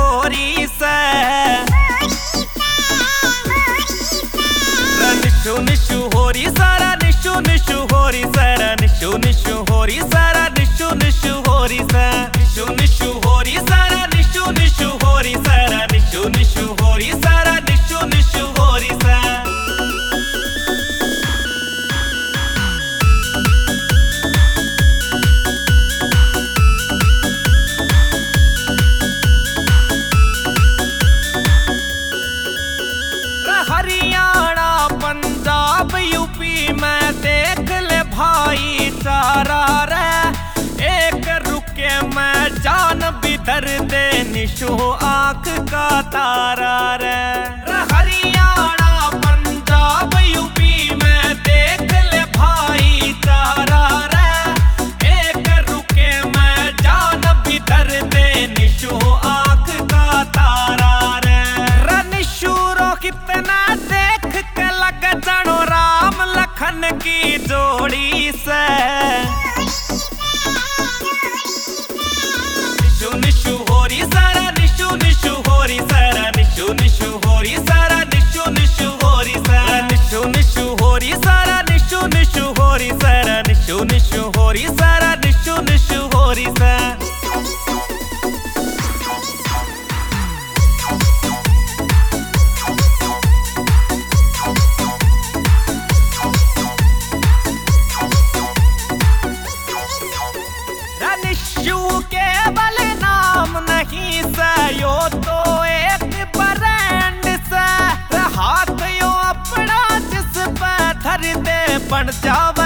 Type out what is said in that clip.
होरी से निशु निशु होरी सारा निशु निशु होरी सारा निशु निशु होरी सारा निशु निशु होरी सा निशु निशु होरी सारा निशु निशु होरी सारा निशु निशु होरी सारा निशु निशु होरी सा हरियाणा पंजाब यूपी में देख ले भाईचारा रे एक रुके मैं जान बिधर दे निशु आँख का तारा रे हरियाणा पंजाब यूपी में देख ले भाईचारा रे एक रुके मैं जान बिधर दे निशु आँख का तारा रे निशु रो कितना देख के लग जानो राम लखन की जोड़ी से निशु निशु होरी सारा निशु निशु होरी सारा निशु निशु होरी सारा निशु निशु होरी सारा निशु निशु होरी सारा निशु निशु होरी सारा निशु निशु होरी सारा निशु निशु होरी सारा केवल नाम नहीं से यो तो एक ब्रांड से हाथ यो अपना जिस पे धर दे बन जाव